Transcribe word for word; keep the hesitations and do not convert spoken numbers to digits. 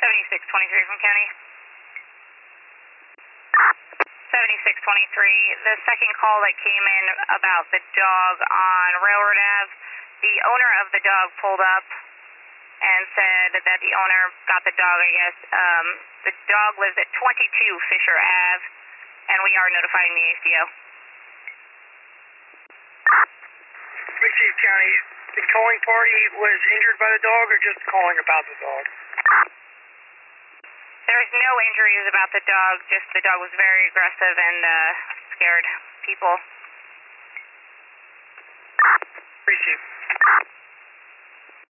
seventy-six twenty-three from county. seventy-six twenty-three, the second call that came in about the dog on Railroad Ave, the owner of the dog pulled up and said that the owner got the dog, I guess. Um, the dog lives at twenty-two Fisher Ave, and we are notifying the A C O. Receive County, the calling party was injured by the dog or just calling about the dog? There's no injuries about the dog, just the dog was very aggressive and uh, scared people. Receive.